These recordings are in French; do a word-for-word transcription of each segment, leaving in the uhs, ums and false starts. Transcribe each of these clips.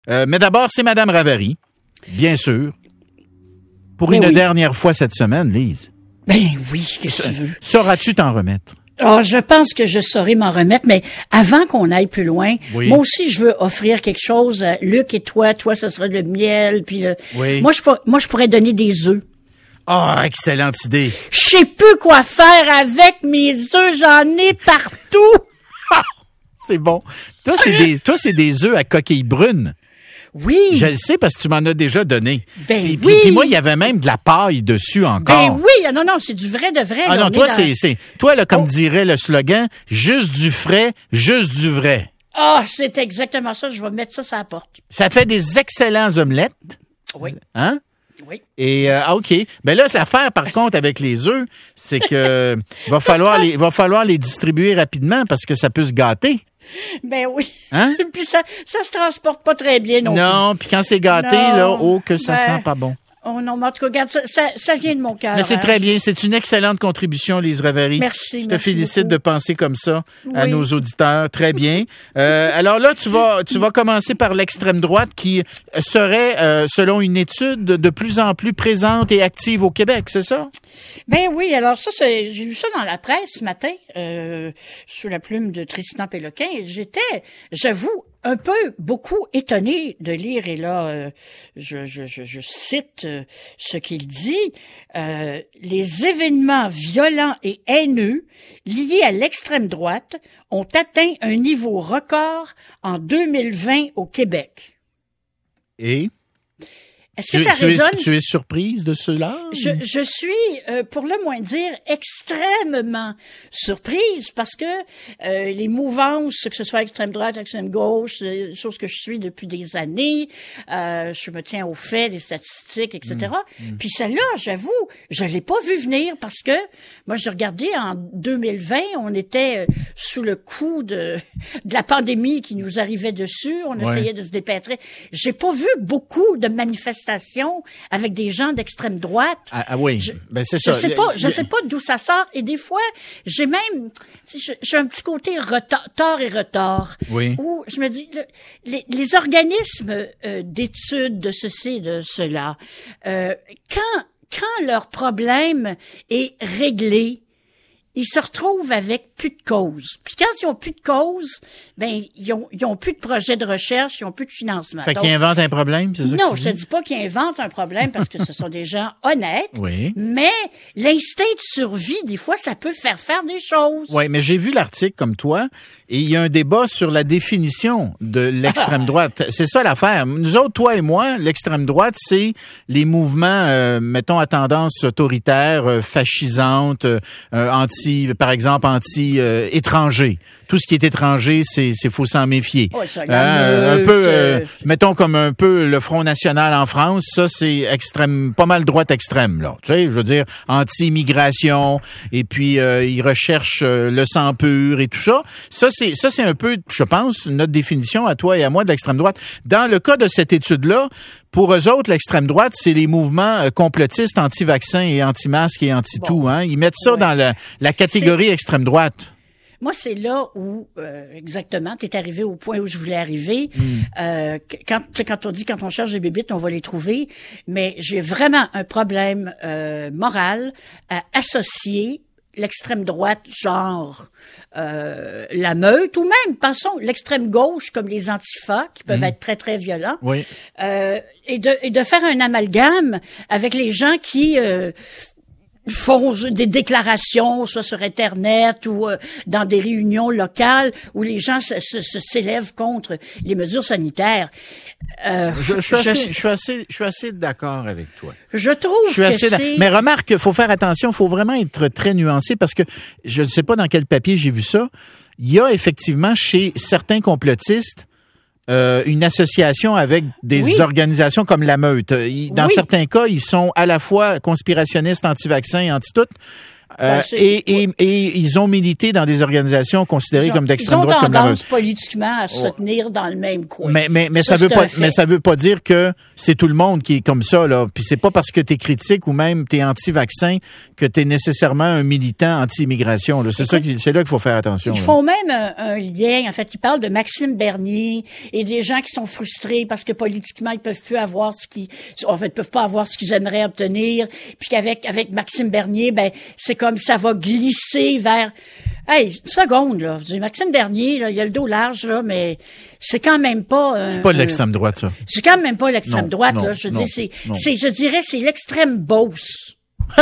Euh, mais d'abord, c'est Mme Ravary, bien sûr. Pour Ben une oui. dernière fois cette semaine, Lise. Ben oui, qu'est-ce que tu veux? Sauras-tu t'en remettre? Ah, je pense que je saurai m'en remettre, mais avant qu'on aille plus loin, Oui. moi aussi, je veux offrir quelque chose à Luc et toi. Toi, ça sera le miel, puis le... Oui. Moi, je, pour- moi, je pourrais donner des œufs. Ah, excellente idée. Je sais plus quoi faire avec mes œufs, j'en ai partout. C'est bon. Toi, c'est des, toi, c'est des œufs à coquille brune. Oui. Je le sais parce que tu m'en as déjà donné. Ben puis, oui. puis, puis moi, il y avait même de la paille dessus encore. Ben oui, ah non, non, c'est du vrai de vrai. Ah là, non, on toi, est dans- c'est, c'est, toi, là, comme Oh. dirait le slogan, juste du frais, juste du vrai. Ah, c'est exactement ça, je vais mettre ça sur la porte. Ça fait des excellents omelettes. Oui, Hein? oui. Et, euh, ah, OK. Ben là, l'affaire, par contre, avec les œufs, c'est que va falloir les, va falloir les distribuer rapidement parce que ça peut se gâter. Ben oui. Hein? Puis ça, ça se transporte pas très bien non, Non, puis quand c'est gâté, Non. là, oh, que ça Ben, sent pas bon. plus. Oh non, mais en tout cas, regarde, ça, ça, ça vient de mon cœur. Mais c'est hein. très bien. C'est une excellente contribution, Lise Ravary. Merci, Je te merci félicite beaucoup. de penser comme ça à Oui. nos auditeurs. Très bien. Euh, alors là, tu vas, tu vas commencer par l'extrême droite qui serait, euh, selon une étude, de plus en plus présente et active au Québec, c'est ça? Ben oui, alors ça, c'est, j'ai vu ça dans la presse ce matin, euh, sous la plume de Tristan Péloquin. Et j'étais, j'avoue, un peu, beaucoup étonné de lire, et là, euh, je, je, je, je cite euh, ce qu'il dit, euh, les événements violents et haineux liés à l'extrême droite ont atteint un niveau record en deux mille vingt au Québec. Et? Est-ce que Tu, ça tu es, résonne? tu es surprise de cela? Je, je suis, euh, pour le moins dire, extrêmement surprise parce que euh, les mouvances, que ce soit extrême droite, extrême gauche, c'est des choses que je suis depuis des années. Euh, je me tiens aux faits, des statistiques, et cetera. Mmh, Puis celle-là, j'avoue, je l'ai pas vu venir parce que moi, j'ai regardé en deux mille vingt, on était euh, sous le coup de, de la pandémie qui nous arrivait dessus. On Ouais. essayait de se dépêtrer. J'ai pas vu beaucoup de manifestations avec des gens d'extrême droite. Ah, ah oui, Je, ben c'est je ça. sais pas, je Il y a- sais pas d'où ça sort. Et des fois, j'ai même, tu sais, j'ai un petit côté retard, tort et retard. Oui. Où je me dis, le- les, les organismes euh, d'études de ceci et de cela, euh, quand, quand leur problème est réglé, ils se retrouvent avec plus de cause. Puis quand ils ont plus de cause, ben ils ont ils ont plus de projet de recherche, ils ont plus de financement. Fait Donc, qu'ils inventent un problème, c'est ça non, que tu je te dis? dis pas qu'ils inventent un problème parce que ce sont des gens honnêtes. Oui. Mais l'instinct de survie, des fois, ça peut faire faire des choses. Oui, mais j'ai vu l'article comme toi et il y a un débat sur la définition de l'extrême droite. C'est ça l'affaire. Nous autres, toi et moi, l'extrême droite, c'est les mouvements, euh, mettons, à tendance autoritaire, euh, fascisante, euh, anti, par exemple, anti-étranger. Tout ce qui est étranger, c'est c'est faut s'en méfier. Ouais, ça, la Euh, un meute, peu, euh, euh, mettons comme un peu le Front national en France, ça c'est extrême, pas mal droite extrême là. Tu sais, je veux dire anti-immigration et puis euh, ils recherchent euh, le sang pur et tout ça. Ça c'est ça c'est un peu, je pense, notre définition à toi et à moi de l'extrême droite. Dans le cas de cette étude-là, pour eux autres, l'extrême droite, c'est les mouvements euh, complotistes anti-vaccins et anti-masques et anti-tout. Bon. Hein. Ils mettent ça Ouais. dans la, la catégorie extrême droite. Moi, c'est là où, euh, exactement, tu es arrivé au point où je voulais arriver. Mm. Euh, que- quand, tu sais, quand on dit quand on cherche des bébites, on va les trouver. Mais j'ai vraiment un problème euh, moral à associer l'extrême droite, genre euh, la meute, ou même, passons, l'extrême gauche, comme les antifas, qui peuvent être très, très violents. Oui. Euh, et, de, et de faire un amalgame avec les gens qui... Euh, font des déclarations, soit sur Internet ou euh, dans des réunions locales où les gens se, se, se s'élèvent contre les mesures sanitaires. Euh, Je, je suis je- assez, je suis assez, je suis assez d'accord avec toi. je trouve Je suis que assez. c'est... Mais remarque, faut faire attention, faut vraiment être très nuancé parce que je ne sais pas dans quel papier j'ai vu ça. Il y a effectivement chez certains complotistes euh, une association avec des Oui. organisations comme la Meute. Ils- Dans Oui. certains cas, ils sont à la fois conspirationnistes, anti-vaccins et anti-tout. Euh, Ben, c'est- et, et, et ils ont milité dans des organisations considérées Ils ont- comme d'extrême Ils droite ont comme la tendance vôtre. politiquement à se tenir dans le même coin. Mais mais mais ça, Ça, veut c'est pas un fait. mais ça veut pas dire que c'est tout le monde qui est comme ça là. Puis c'est pas parce que tu es critique ou même tu es anti-vaccin que tu es nécessairement un militant anti-immigration là. C'est ça qui, c'est là qu'il faut faire attention. Ils là. font même un, un lien, en fait, ils parlent de Maxime Bernier et des gens qui sont frustrés parce que politiquement, ils peuvent plus avoir ce qu'ils, en fait, ils peuvent pas avoir ce qu'ils aimeraient obtenir, puis qu'avec avec Maxime Bernier, ben, c'est comme ça va glisser vers... Hey, une seconde, là. Je dis, Maxime Bernier, là, il a le dos large, là, mais c'est quand même pas... Euh, C'est pas de l'extrême droite ça. C'est quand même pas l'extrême Non, droite, non, là. Je non, dis, c'est, non. c'est, je dirais, c'est l'extrême Beauce.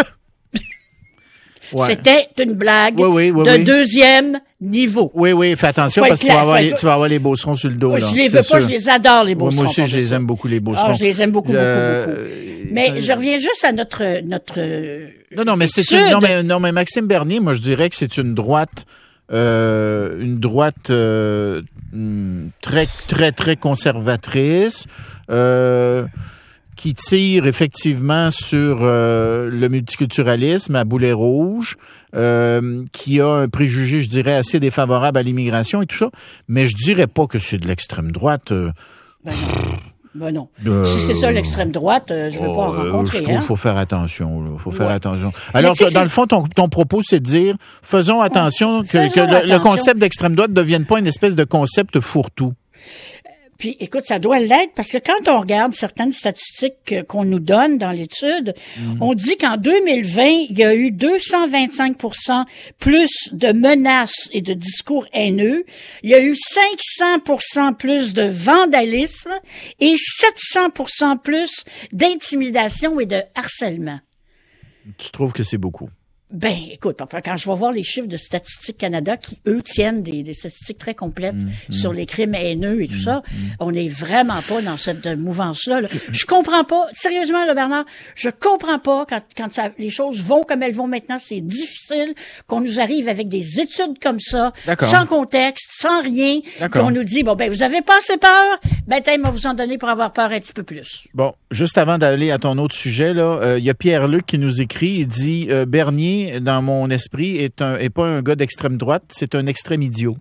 Ouais. C'était une blague Oui, oui, oui, de oui. deuxième niveau. Oui oui, fais attention Faut parce être que tu vas clair, avoir faut les, être- tu vas avoir les beaucerons sur le dos Moi, là. je les c'est veux pas, sûr. je les adore, les Moi, beaucerons. moi aussi pour je de les ça. aime beaucoup les beaucerons. Ah, je les aime beaucoup, Euh, beaucoup, beaucoup. euh, Mais ça- je reviens juste à notre, notre. Non, non, mais c'est étude. une, non, mais, non, mais Maxime Bernier, moi, je dirais que c'est une droite, euh, une droite, euh, hum, très, très, très conservatrice, euh, qui tire effectivement sur euh, le multiculturalisme à boulet rouge, euh, qui a un préjugé, je dirais, assez défavorable à l'immigration et tout ça. Mais je dirais pas que c'est de l'extrême droite. Euh, Ben non. Ben non. Euh, Si c'est ça l'extrême droite, euh, je veux pas en Oh, euh, rencontrer. Je trouve hein. qu'il faut faire attention. Il faut faire Ouais. attention. Alors, tu sais, que, dans c'est- le fond, ton, ton propos, c'est de dire, faisons attention que, Faisons que le, le attention. concept d'extrême droite ne devienne pas une espèce de concept fourre-tout. Puis, écoute, ça doit l'être parce que quand on regarde certaines statistiques euh, qu'on nous donne dans l'étude, on dit qu'en deux mille vingt, il y a eu deux cent vingt-cinq pour cent plus de menaces et de discours haineux. Il y a eu cinq cents pour cent plus de vandalisme et sept cents pour cent plus d'intimidation et de harcèlement. Tu trouves que c'est beaucoup? Ben, écoute, quand je vais voir les chiffres de Statistique Canada qui, eux, tiennent des, des statistiques très complètes mmh, sur les crimes haineux et tout mmh, ça, mmh. on n'est vraiment pas dans cette mouvance-là. Là. Je comprends pas, sérieusement, là, Bernard, je comprends pas quand, quand ça, les choses vont comme elles vont maintenant. C'est difficile qu'on nous arrive avec des études comme ça, sans contexte, sans rien, qu'on nous dit, bon, ben, vous avez pas assez peur, ben, on va vous en donner pour avoir peur un petit peu plus. Bon, juste avant d'aller à ton autre sujet, là, il euh, y a Pierre-Luc qui nous écrit, il dit, euh, Bernier, dans mon esprit, est un est pas un gars d'extrême droite, c'est un extrême idiot.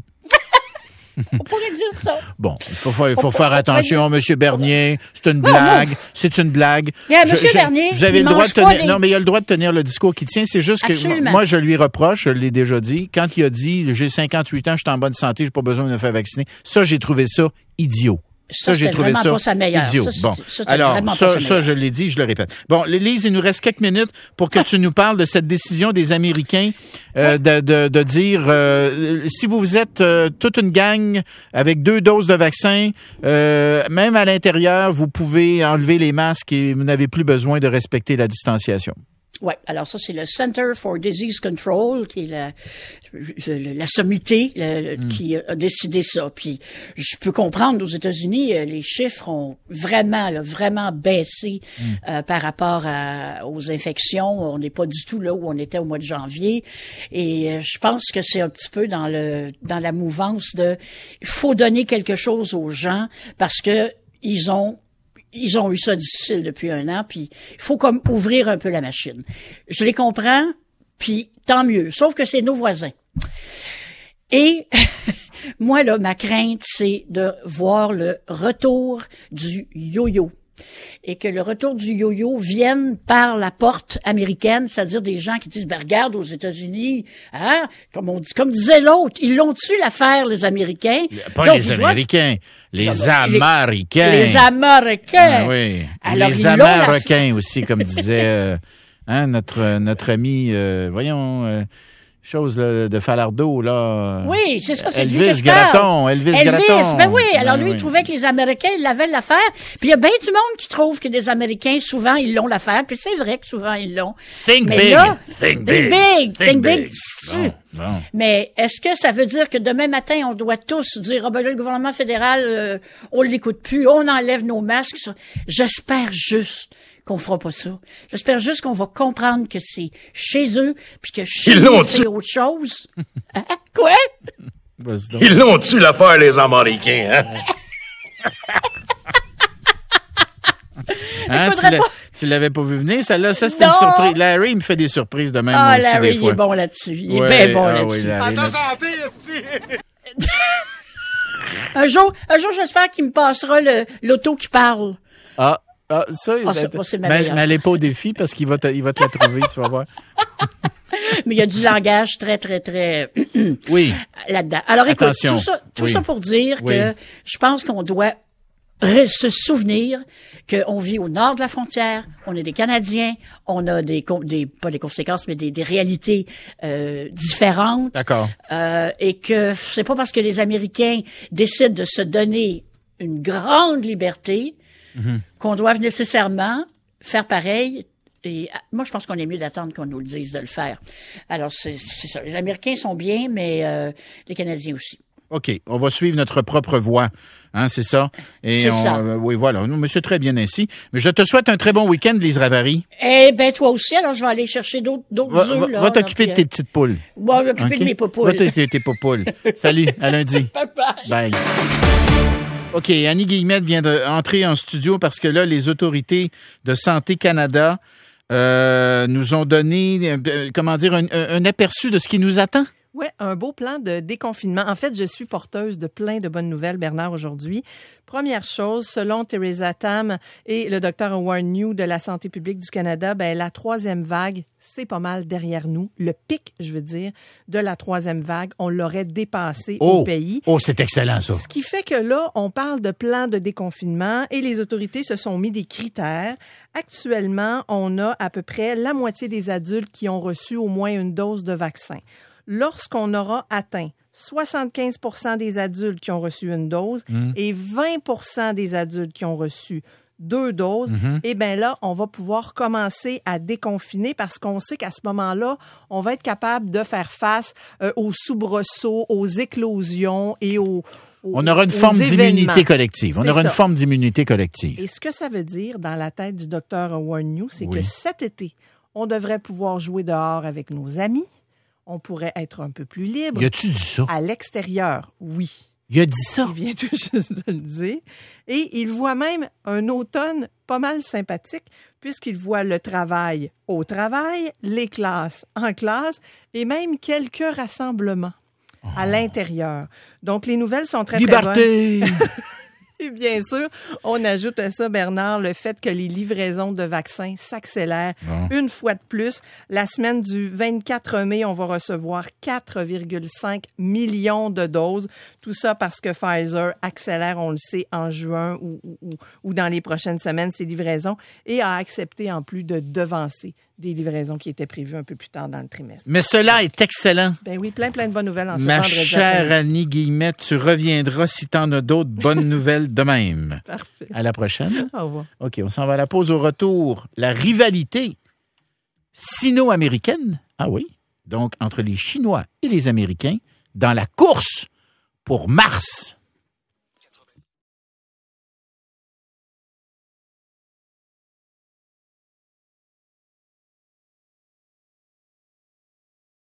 On pourrait dire ça. Bon, il faut, faut, il faut on faire peut, attention, Monsieur Bernier. C'est une blague. C'est une blague. Yeah, Monsieur Bernier, vous avez il le droit de tenir. les... Non, mais il a le droit de tenir le discours qu'il tient. C'est juste Absolument. que moi, je lui reproche, je l'ai déjà dit, quand il a dit j'ai cinquante-huit ans, je suis en bonne santé, j'ai pas besoin de me faire vacciner. Ça, j'ai trouvé ça idiot. Ça, Ça, j'ai trouvé ça pas sa meilleure. idiot. Ça, bon, ça, alors ça, ça, je l'ai dit, je le répète. Bon, Lise, il nous reste quelques minutes pour que tu nous parles de cette décision des Américains euh, de, de, de dire euh, si vous êtes euh, toute une gang avec deux doses de vaccin, euh, même à l'intérieur, vous pouvez enlever les masques et vous n'avez plus besoin de respecter la distanciation. Oui, alors ça, c'est le Center for Disease Control, qui est la, la sommité le, mm. qui a décidé ça. Puis, je peux comprendre, aux États-Unis, les chiffres ont vraiment, là, vraiment baissé mm. euh, par rapport à, aux infections. On n'est pas du tout là où on était au mois de janvier. Et euh, je pense que c'est un petit peu dans le dans la mouvance de il faut donner quelque chose aux gens parce que ils ont Ils ont eu ça difficile depuis un an, puis il faut comme ouvrir un peu la machine. Je les comprends, puis tant mieux, sauf que c'est nos voisins. Et moi, là, ma crainte, c'est de voir le retour du yo-yo. Et que le retour du yo-yo vienne par la porte américaine, c'est-à-dire des gens qui disent, ben regarde, aux États-Unis, hein, comme on dit, comme disait l'autre, ils l'ont-tu l'affaire, les Américains? Pas Donc, les Américains, doivent... les Ça, Américains. Les, les Américains. Ah, oui. Alors, les Américains la... aussi, comme disait euh, hein, notre notre ami, euh, voyons... Euh, chose là, de Falardeau, là. Oui, c'est ça, c'est Elvis lui que je Gratton, parle. Elvis, Elvis Gratton. ben oui. Alors ben lui, oui. il trouvait que les Américains, ils l'avaient l'affaire. Puis il y a bien du monde qui trouve que les Américains, souvent, ils l'ont l'affaire. Puis c'est vrai que souvent, ils l'ont. Think Mais big. là, think big. big. Think, think big. big. Bon, bon. Mais est-ce que ça veut dire que demain matin, on doit tous dire, ah ben là, le gouvernement fédéral, euh, on l'écoute plus, on enlève nos masques? J'espère juste qu'on fera pas ça. J'espère juste qu'on va comprendre que c'est chez eux, puis que chez nous, c'est autre chose. Hein? Quoi? Ils l'ont tu l'affaire, les Américains, hein? Hein, tu, pas... Tu l'avais pas vu venir, celle-là, ça c'était Non. une surprise. Larry, il me fait des surprises de même, Ah, moi aussi, Larry, des il fois. est bon là-dessus. Il est Ouais, bien bon ah là-dessus. oui, Larry, À ta notre- santé, esti! Un jour, un jour, j'espère qu'il me passera le, l'auto qui parle. Ah, ah, ça, Ah, ça, moi, c'est ma mais, meilleure. mais elle est pas au défi parce qu'il va te, il va te la trouver, tu vas voir. Mais il y a du langage très, très, très Oui. là-dedans. Alors, écoute, Attention. tout ça, tout Oui. ça pour dire Oui. que je pense qu'on doit ré- se souvenir qu'on vit au nord de la frontière, on est des Canadiens, on a des, co- des pas des conséquences, mais des, des réalités euh, différentes. D'accord. Euh, et que c'est pas parce que les Américains décident de se donner une grande liberté Mm-hmm. qu'on doit nécessairement faire pareil. Et ah, moi, je pense qu'on est mieux d'attendre qu'on nous le dise de le faire. Alors, c'est, c'est ça. Les Américains sont bien, mais euh, les Canadiens aussi. OK. On va suivre notre propre voie. Hein, c'est ça? Et C'est on, ça. euh, oui, voilà. Non, mais c'est très bien ainsi. Mais je te souhaite un très bon week-end, Lise Ravary. Eh ben, toi aussi. Alors, je vais aller chercher d'autres, d'autres Va, œufs. va- là, va t'occuper là, de tes puis, petites poules. euh, Bon, je vais m'occuper OK? de mes popoules. Va t'occuper de tes popoules. Salut, à lundi. Bye bye. Bye. OK, Annie Guillemette vient d'entrer en studio parce que là, les autorités de Santé Canada euh, nous ont donné, euh, comment dire, un, un aperçu de ce qui nous attend. Oui, un beau plan de déconfinement. En fait, je suis porteuse de plein de bonnes nouvelles, Bernard, aujourd'hui. Première chose, selon Theresa Tam et le docteur Howard New de la Santé publique du Canada, ben la troisième vague, c'est pas mal derrière nous. Le pic, je veux dire, de la troisième vague, on l'aurait dépassé Oh, au pays. oh, c'est excellent, ça. Ce qui fait que là, on parle de plan de déconfinement et les autorités se sont mis des critères. Actuellement, on a à peu près la moitié des adultes qui ont reçu au moins une dose de vaccin. Lorsqu'on aura atteint soixante-quinze pour cent des adultes qui ont reçu une dose Mm. et vingt pour cent des adultes qui ont reçu deux doses, Mm-hmm. eh bien là, on va pouvoir commencer à déconfiner parce qu'on sait qu'à ce moment-là, on va être capable de faire face euh, aux soubresauts, aux éclosions et aux, aux On aura une aux forme événements. d'immunité collective. On C'est aura une ça. forme d'immunité collective. Et ce que ça veut dire dans la tête du docteur Howard New, c'est Oui. que cet été, on devrait pouvoir jouer dehors avec nos amis. On pourrait être un peu plus libre. Y a-tu dit ça? À l'extérieur, oui. Il a dit ça? Il vient tout juste de le dire. Et il voit même un automne pas mal sympathique, puisqu'il voit le travail au travail, les classes en classe et même quelques rassemblements à l'intérieur. Donc, les nouvelles sont très, très bonnes. Liberté! Et bien sûr, on ajoute à ça, Bernard, le fait que les livraisons de vaccins s'accélèrent Bon. une fois de plus. La semaine du vingt-quatre mai, on va recevoir quatre virgule cinq millions de doses. Tout ça parce que Pfizer accélère, on le sait, en juin ou, ou, ou- ou dans les prochaines semaines, ses livraisons et a accepté en plus de devancer des livraisons qui étaient prévues un peu plus tard dans le trimestre. Mais cela est excellent. Ben oui, plein, plein de bonnes nouvelles en ce Ma vendredi chère après-midi. Annie Guillemette, tu reviendras si t'en as d'autres bonnes nouvelles de même. Parfait. À la prochaine. Au revoir. OK, on s'en va à la pause. Au retour, la rivalité sino-américaine, ah oui, donc entre les Chinois et les Américains, dans la course pour Mars.